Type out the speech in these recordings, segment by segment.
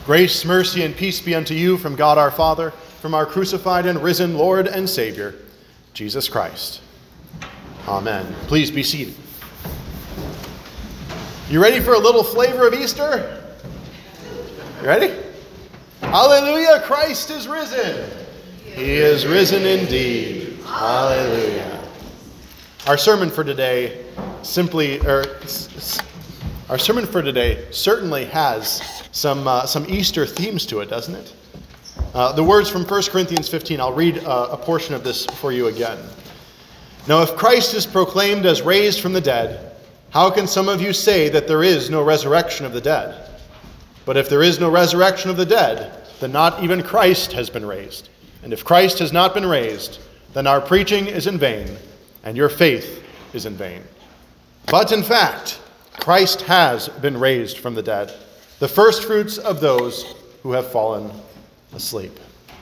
Grace, mercy, and peace be unto you from God our Father, from our crucified and risen Lord and Savior, Jesus Christ. Amen. Please be seated. You ready for a little flavor of Easter? You ready? Hallelujah, Christ is risen. He is risen indeed. Hallelujah. Our sermon for today certainly has some Easter themes to it, doesn't it? The words from 1 Corinthians 15, I'll read a portion of this for you again. Now, if Christ is proclaimed as raised from the dead, how can some of you say that there is no resurrection of the dead? But if there is no resurrection of the dead, then not even Christ has been raised. And if Christ has not been raised, then our preaching is in vain, and your faith is in vain. But in fact, Christ has been raised from the dead, the firstfruits of those who have fallen asleep.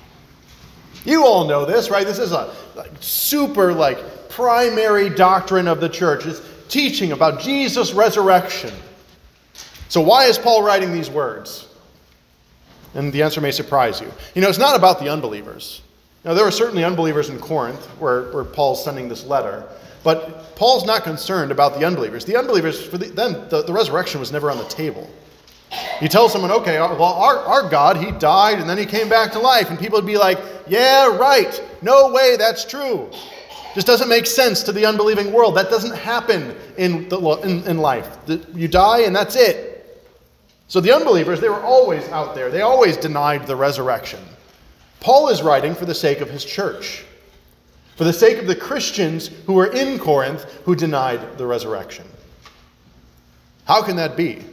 You all know this, right? This is a super primary doctrine of the church. It's teaching about Jesus' resurrection. So why is Paul writing these words? And the answer may surprise you. It's not about the unbelievers. Now, there are certainly unbelievers in Corinth where Paul's sending this letter. But Paul's not concerned about the unbelievers. The unbelievers, for them, the resurrection was never on the table. He tells someone, okay, well, our God, he died and then he came back to life. And people would be like, yeah, right. No way, that's true. Just doesn't make sense to the unbelieving world. That doesn't happen in life. You die and that's it. So the unbelievers, they were always out there. They always denied the resurrection. Paul is writing for the sake of his church, for the sake of the Christians who were in Corinth who denied the resurrection. How can that be?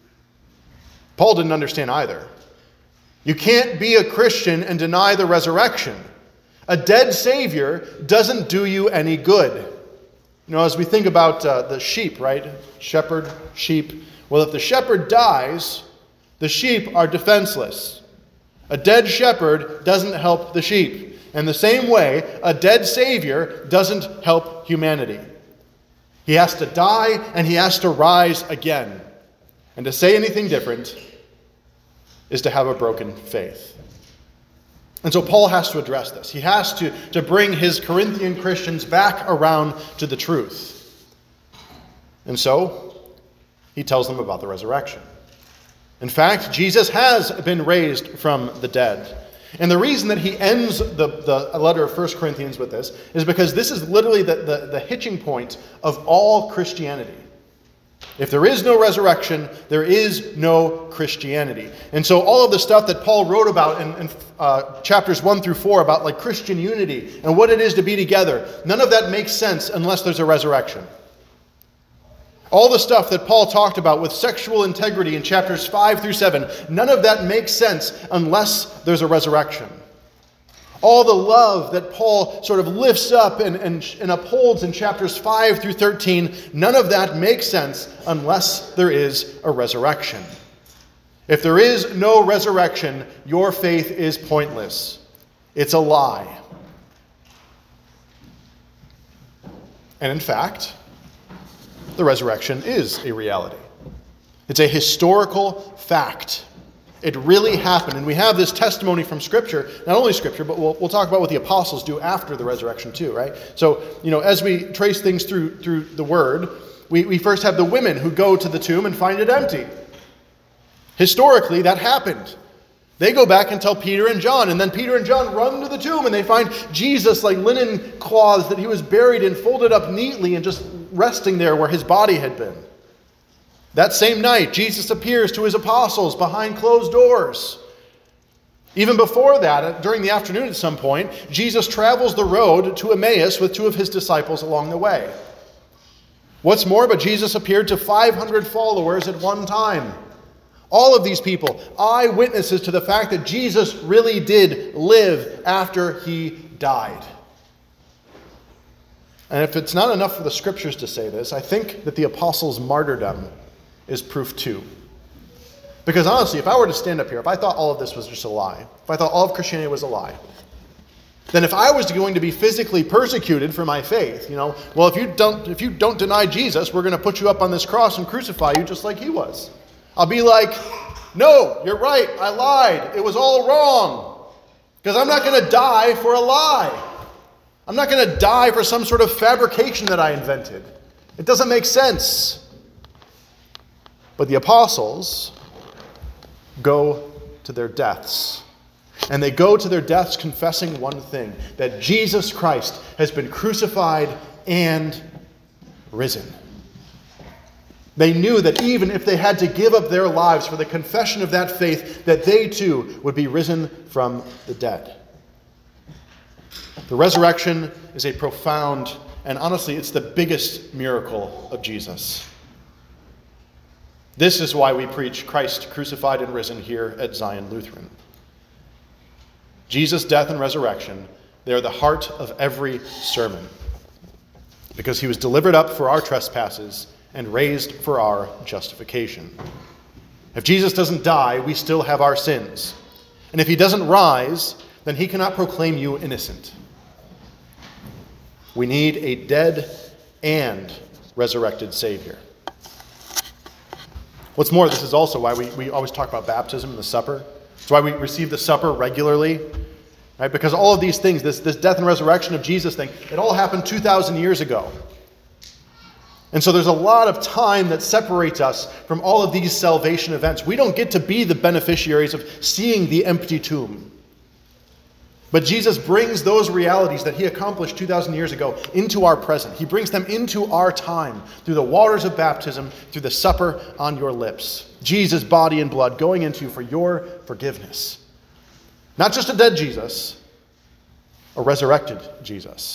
Paul didn't understand either. You can't be a Christian and deny the resurrection. A dead Savior doesn't do you any good. As we think about the sheep, right? Shepherd, sheep. Well, if the shepherd dies, the sheep are defenseless. A dead shepherd doesn't help the sheep. In the same way, a dead Savior doesn't help humanity. He has to die and he has to rise again. And to say anything different is to have a broken faith. And so Paul has to address this. He has to bring his Corinthian Christians back around to the truth. And so he tells them about the resurrection. In fact, Jesus has been raised from the dead. And the reason that he ends the letter of 1 Corinthians with this is because this is literally the hitching point of all Christianity. If there is no resurrection, there is no Christianity. And so all of the stuff that Paul wrote about in chapters 1 through 4 about Christian unity and what it is to be together, none of that makes sense unless there's a resurrection. All the stuff that Paul talked about with sexual integrity in chapters 5 through 7, none of that makes sense unless there's a resurrection. All the love that Paul sort of lifts up and upholds in chapters 5 through 13, none of that makes sense unless there is a resurrection. If there is no resurrection, your faith is pointless. It's a lie. And in fact, the resurrection is a reality. It's a historical fact. It really happened. And we have this testimony from Scripture, not only Scripture, but we'll talk about what the apostles do after the resurrection too, right? So, as we trace things through the Word, we first have the women who go to the tomb and find it empty. Historically, that happened. They go back and tell Peter and John, and then Peter and John run to the tomb and they find Jesus linen cloths that he was buried in, folded up neatly and just resting there where his body had been. That same night, Jesus appears to his apostles behind closed doors. Even before that, during the afternoon at some point, Jesus travels the road to Emmaus with 2 of his disciples along the way. What's more, but Jesus appeared to 500 followers at one time. All of these people, eyewitnesses to the fact that Jesus really did live after he died. And if it's not enough for the Scriptures to say this, I think that the apostles' martyrdom is proof too. Because honestly, if I were to stand up here, if I thought all of this was just a lie, if I thought all of Christianity was a lie, then if I was going to be physically persecuted for my faith, well, if you don't deny Jesus, we're going to put you up on this cross and crucify you just like he was. I'll be like, no, you're right, I lied. It was all wrong. Because I'm not going to die for a lie. I'm not going to die for some sort of fabrication that I invented. It doesn't make sense. But the apostles go to their deaths. And they go to their deaths confessing one thing, that Jesus Christ has been crucified and risen. They knew that even if they had to give up their lives for the confession of that faith, that they too would be risen from the dead. The resurrection is a profound, and honestly, it's the biggest miracle of Jesus. This is why we preach Christ crucified and risen here at Zion Lutheran. Jesus' death and resurrection, they are the heart of every sermon, because he was delivered up for our trespasses and raised for our justification. If Jesus doesn't die, we still have our sins. And if he doesn't rise, then he cannot proclaim you innocent. We need a dead and resurrected Savior. What's more, this is also why we always talk about baptism and the supper. It's why we receive the supper regularly. Right? Because all of these things, this death and resurrection of Jesus thing, it all happened 2,000 years ago. And so there's a lot of time that separates us from all of these salvation events. We don't get to be the beneficiaries of seeing the empty tomb. But Jesus brings those realities that he accomplished 2,000 years ago into our present. He brings them into our time through the waters of baptism, through the supper on your lips. Jesus' body and blood going into you for your forgiveness. Not just a dead Jesus, a resurrected Jesus.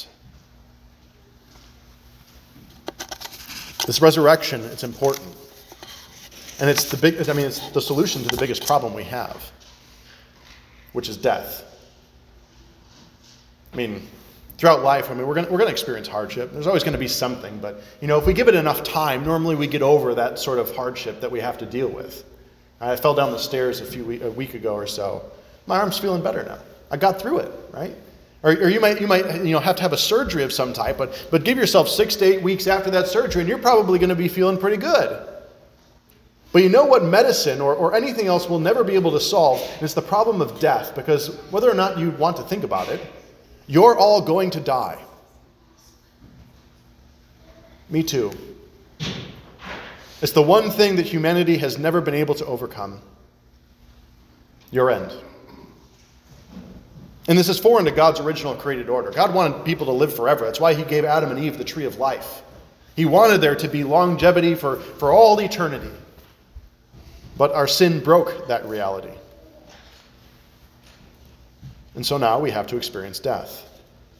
This resurrection, it's important. And it's the solution to the biggest problem we have, which is death. I mean, throughout life, we're going to experience hardship. There's always going to be something, but if we give it enough time, normally we get over that sort of hardship that we have to deal with. I fell down the stairs a week ago or so. My arm's feeling better now. I got through it, right? Or you might have to have a surgery of some type, but give yourself 6 to 8 weeks after that surgery, and you're probably going to be feeling pretty good. But you know what medicine or anything else will never be able to solve? It's the problem of death, because whether or not you want to think about it, you're all going to die. Me too. It's the one thing that humanity has never been able to overcome. Your end. And this is foreign to God's original created order. God wanted people to live forever. That's why he gave Adam and Eve the tree of life. He wanted there to be longevity for all eternity. But our sin broke that reality. And so now we have to experience death.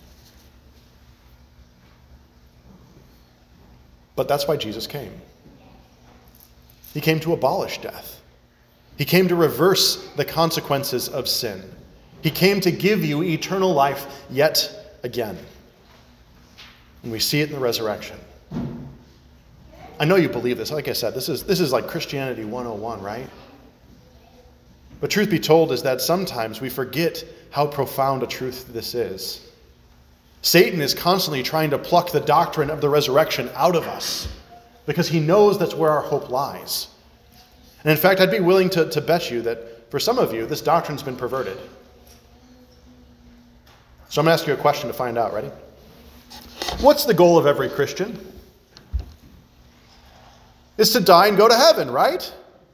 But that's why Jesus came. He came to abolish death. He came to reverse the consequences of sin. He came to give you eternal life yet again. And we see it in the resurrection. I know you believe this. Like I said, this is like Christianity 101, right? But truth be told is that sometimes we forget how profound a truth this is. Satan is constantly trying to pluck the doctrine of the resurrection out of us because he knows that's where our hope lies. And in fact, I'd be willing to bet you that for some of you, this doctrine's been perverted. So I'm going to ask you a question to find out. Ready? What's the goal of every Christian? It's to die and go to heaven, right?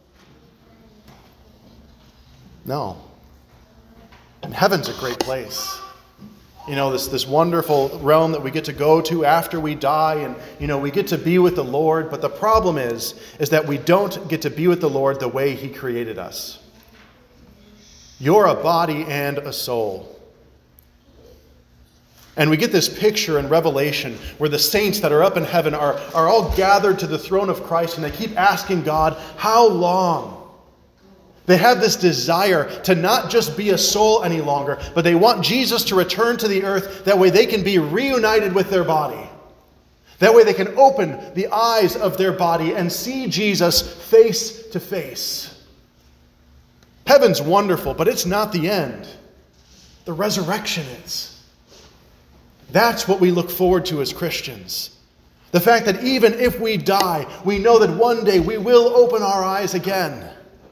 No. And heaven's a great place. This wonderful realm that we get to go to after we die, and we get to be with the Lord. But the problem is that we don't get to be with the Lord the way he created us. You're a body and a soul. And we get this picture in Revelation where the saints that are up in heaven are all gathered to the throne of Christ, and they keep asking God, how long? They have this desire to not just be a soul any longer, but they want Jesus to return to the earth. That way they can be reunited with their body. That way they can open the eyes of their body and see Jesus face to face. Heaven's wonderful, but it's not the end. The resurrection is. That's what we look forward to as Christians. The fact that even if we die, we know that one day we will open our eyes again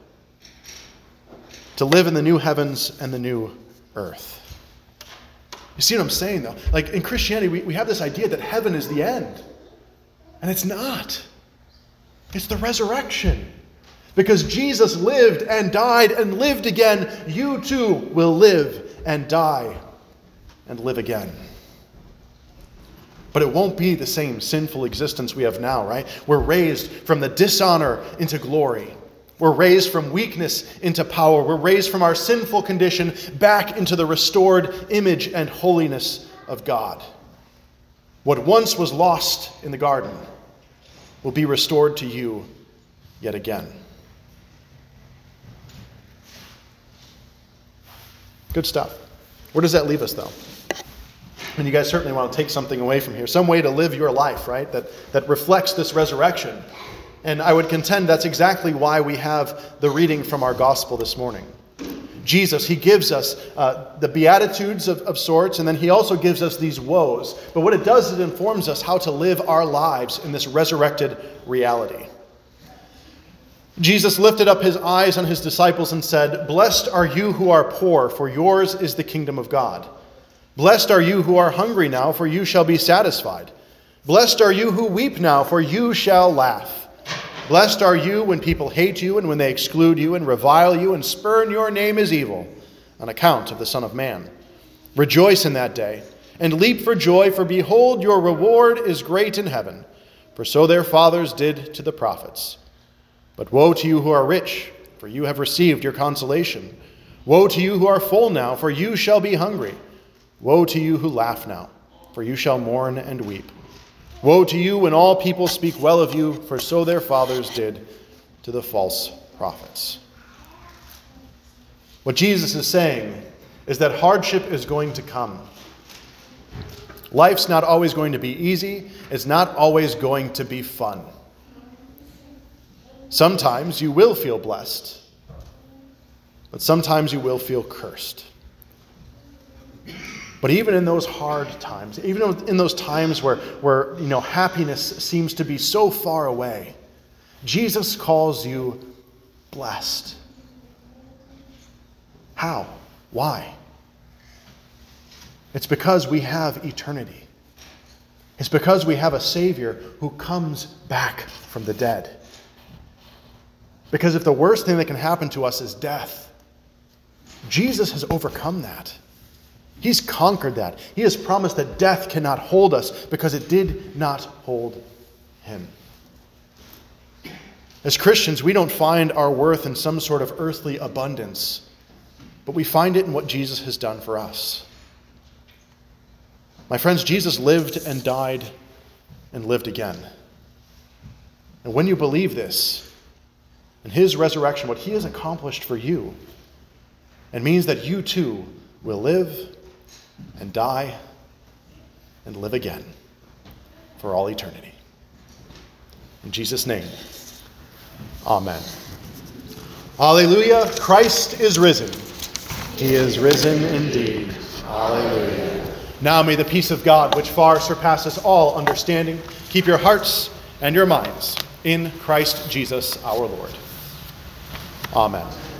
to live in the new heavens and the new earth. You see what I'm saying, though? Like in Christianity, we have this idea that heaven is the end. And it's not. It's the resurrection. Because Jesus lived and died and lived again, you too will live and die and live again. But it won't be the same sinful existence we have now, right? We're raised from the dishonor into glory. We're raised from weakness into power. We're raised from our sinful condition back into the restored image and holiness of God. What once was lost in the garden will be restored to you yet again. Good stuff. Where does that leave us, though? And you guys certainly want to take something away from here. Some way to live your life, right? That reflects this resurrection. And I would contend that's exactly why we have the reading from our gospel this morning. Jesus, he gives us the Beatitudes of sorts, and then he also gives us these woes. But what it does is it informs us how to live our lives in this resurrected reality. Jesus lifted up his eyes on his disciples and said, "Blessed are you who are poor, for yours is the kingdom of God. Blessed are you who are hungry now, for you shall be satisfied. Blessed are you who weep now, for you shall laugh. Blessed are you when people hate you and when they exclude you and revile you and spurn your name as evil on account of the Son of Man. Rejoice in that day and leap for joy, for behold, your reward is great in heaven, for so their fathers did to the prophets. But woe to you who are rich, for you have received your consolation. Woe to you who are full now, for you shall be hungry. Woe to you who laugh now, for you shall mourn and weep. Woe to you when all people speak well of you, for so their fathers did to the false prophets." What Jesus is saying is that hardship is going to come. Life's not always going to be easy. It's not always going to be fun. Sometimes you will feel blessed, but sometimes you will feel cursed. But even in those hard times, even in those times where happiness seems to be so far away, Jesus calls you blessed. How? Why? It's because we have eternity. It's because we have a Savior who comes back from the dead. Because if the worst thing that can happen to us is death, Jesus has overcome that. He's conquered that. He has promised that death cannot hold us because it did not hold him. As Christians, we don't find our worth in some sort of earthly abundance, but we find it in what Jesus has done for us. My friends, Jesus lived and died and lived again. And when you believe this, and his resurrection, what he has accomplished for you, it means that you too will live and die and live again for all eternity. In Jesus' name, amen. Alleluia, Christ is risen. He is risen indeed. Alleluia. Now may the peace of God, which far surpasses all understanding, keep your hearts and your minds in Christ Jesus our Lord. Amen.